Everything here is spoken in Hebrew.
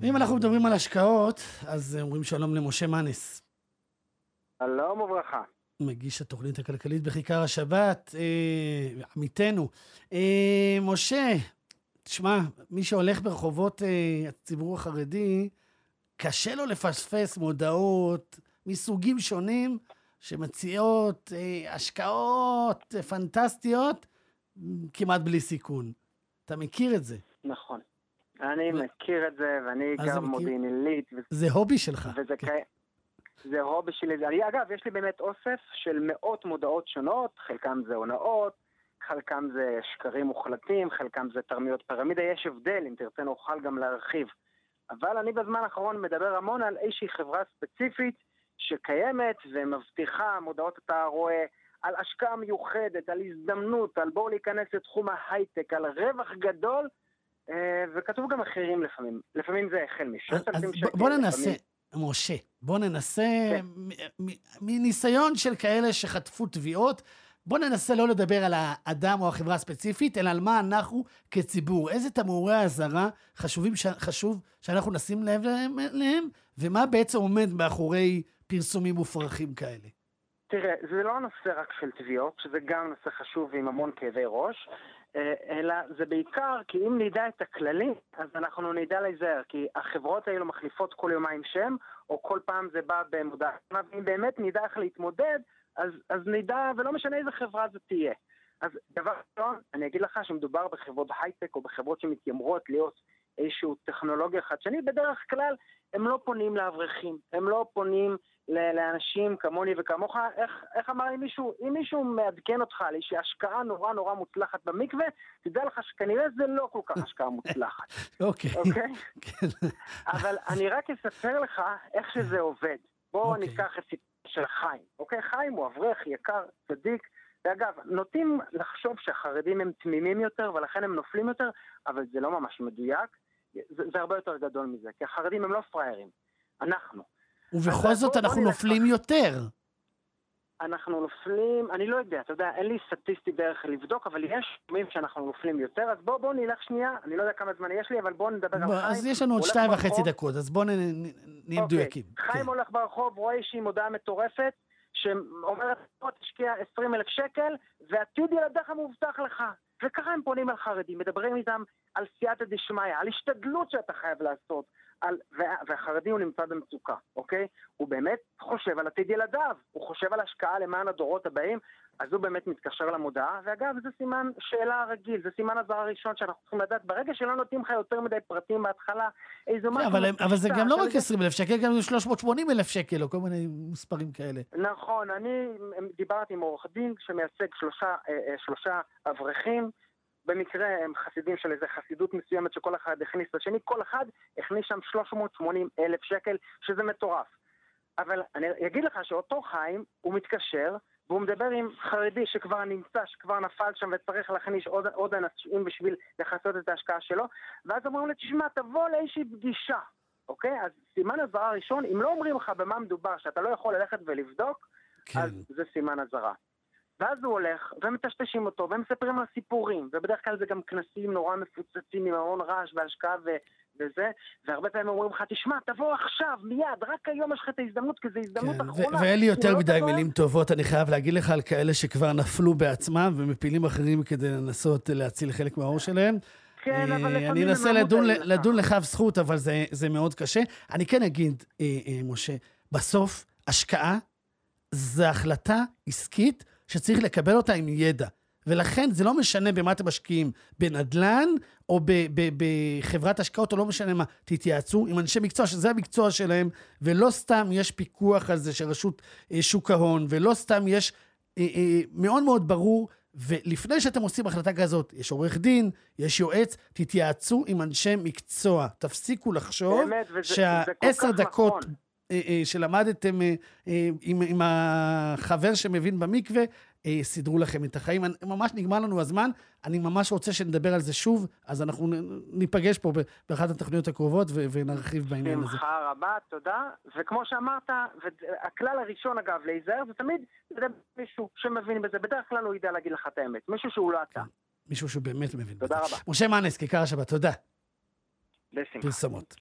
ואם אנחנו מדברים על השקעות, אז אומרים שלום למשה מנס. שלום וברכה. מגיש התוכנית הכלכלית בכיכר השבת, עמיתנו. משה, תשמע, מי שהולך ברחובות הציבור החרדי, קשה לו לפספס מודעות מסוגים שונים שמציעות השקעות פנטסטיות כמעט בלי סיכון. אתה מכיר את זה? נכון. אני מכיר את זה, ואני גם מודיעין עילית. זה הובי שלך. זה הובי שלי. אגב, יש לי באמת אוסף של מאות מודעות שונות, חלקם זה הונאות, חלקם זה שקרים מוחלטים, חלקם זה תרמיות פירמידה, יש הבדל, אם תרצה נוכל גם להרחיב. אבל אני בזמן האחרון מדבר המון על איזושהי חברה ספציפית שקיימת ומבטיחה מודעות, אתה רואה, על השקעה מיוחדת, על הזדמנות, על בואו להיכנס לתחום ההייטק, על רווח גדול, וכתוב גם מחירים לפעמים. לפעמים זה החל מ-6,000 שקל. בוא ננסה, משה, בוא ננסה, מניסיון של כאלה שחטפו תביעות, בוא ננסה לא לדבר על האדם או החברה הספציפית, אלא על מה אנחנו כציבור. איזה תמרורי האזהרה חשוב שאנחנו נשים לב להם, ומה בעצם עומד מאחורי פרסומים מופרכים כאלה? תראה, זה לא הנושא רק של תביעות, שזה גם נושא חשוב עם המון כאבי ראש, אלא זה בעיקר כי אם נדע את הכללים, אז אנחנו נדע להיזהר, כי החברות האלו מחליפות כל יומיים שם, או כל פעם זה בא במודעה. אם באמת נדע איך להתמודד, אז נדע, ולא משנה איזה חברה זה תהיה. אז דבר ראשון, אני אגיד לך שמדובר בחברות הייטק, או בחברות שמתיימרות להיות איזושהי טכנולוגיה חדשנית, בדרך כלל הם לא פונים לאברכים, הם לא פונים לאנשים כמוני וכמוך. איך אמר לי מישהו, אם מישהו מעדכן אותך על איזושהי השקעה נורא נורא מוצלחת במקווה, תדע לך שכנראה זה לא כל כך השקעה מוצלחת. אוקיי. אבל אני רק אספר לך איך שזה עובד. בואו ניקח את סיפור של חיים. אוקיי, חיים הוא אברך יקר, צדיק, ואגב, נוטים לחשוב שהחרדים הם תמימים יותר, ולכן הם נופלים יותר, אבל זה לא ממש מדויק. זה הרבה יותר גדול מזה, כי החרדים הם לא פריירים. אנחנו. ובכל זאת אנחנו נופלים יותר. אנחנו נופלים, אני לא יודע, אתה יודע, אין לי סטטיסטי דרך לבדוק, אבל יש תחומים שאנחנו נופלים יותר, אז בואו נלך שנייה, אני לא יודע כמה זמן יש לי, אבל בואו נדבר על חיים. אז יש לנו עוד 2.5 דקות, אז בואו נהיה מדויקים. חיים הולך ברחוב, רואה איזושהי מודעה מטורפת, שאומרת, תשקיע 20,000 שקל, ועתיד ילדיך מובטח לך. וככה הם פונים על חרדים, מדברים איתם על סייעתא דשמיא, על השתדלות שאתה חייב לעשות, והחרדי הוא נמצא במצוקה, אוקיי? הוא באמת חושב על עתיד ילדיו, הוא חושב על השקעה למען הדורות הבאים, אז הוא באמת מתקשר למודעה, ואגב, זה סימן שאלה רגיל, זה סימן הזר הראשון שאנחנו צריכים לדעת, ברגע שלא נותנים לך יותר מדי פרטים בהתחלה, איזו משהו... אבל זה גם לא רק 20,000 שקל, גם 380,000 שקל, או כל מיני מספרים כאלה. נכון, אני דיברתי עם עורך דין שמייצג שלושה אברכים, במקרה הם חסידים של איזו חסידות מסוימת שכל אחד הכניס לשני, כל אחד הכניס שם 380,000 שקל, שזה מטורף. אבל אני אגיד לך שאותו חיים, הוא מתקשר, והוא מדבר עם חרדי שכבר נמצא, שכבר נפל שם וצריך להכניס עוד אנשים בשביל לחסות את ההשקעה שלו, ואז אומרים לו, תשמע, תבוא לאיזושהי פגישה, אוקיי? אז סימן הזרה ראשון, אם לא אומרים לך במה מדובר, שאתה לא יכול ללכת ולבדוק, כן. אז זה סימן הזרה. ואז הוא הולך, ומטשטשים אותו, ומספרים לו סיפורים, ובדרך כלל זה גם כנסים נורא מפוצצים עם המון רעש והשקעה וזה, והרבה פעמים אומרים לך, תשמע, תבוא עכשיו, מיד, רק היום יש לך את ההזדמנות, כי זו הזדמנות אחרונה. ואין לי יותר מדי מילים טובות, אני חייב להגיד לך על כאלה שכבר נפלו בעצמם, ומפילים אחרים כדי לנסות להציל חלק מהאור שלהם. כן, אבל אני אנסה לדון לכף זכות, אבל זה מאוד קשה. אני כן אגיד, משה, בסוף, השקעה זו החלטה עסקית, שצריך לקבל אותה עם ידע. ולכן זה לא משנה במה אתם משקיעים, בנדלן או בחברת השקעות, או לא משנה מה, תתייעצו עם אנשי מקצוע, שזה המקצוע שלהם, ולא סתם יש פיקוח על זה של רשות שוק ההון, ולא סתם יש מאוד מאוד ברור, ולפני שאתם עושים החלטה כזאת, יש עורך דין, יש יועץ, תתייעצו עם אנשי מקצוע, תפסיקו לחשוב שה10 דקות שלמדתם עם החבר שמבין במקווה, סידרו לכם את החיים. ממש נגמר לנו הזמן, אני ממש רוצה שנדבר על זה שוב, אז אנחנו ניפגש פה באחת התוכניות הקרובות ונרחיב בעניין הזה. שמחה רבה, תודה. וכמו שאמרת, הכלל הראשון אגב להיזהר, זה תמיד מישהו שמבין בזה, בדרך כלל הוא ידע להגיד לך את האמת, מישהו שהוא לא אתה. מישהו שהוא באמת מבין. תודה רבה. משה מנס, כיכר השבת, תודה. בשמחה. פרסומות.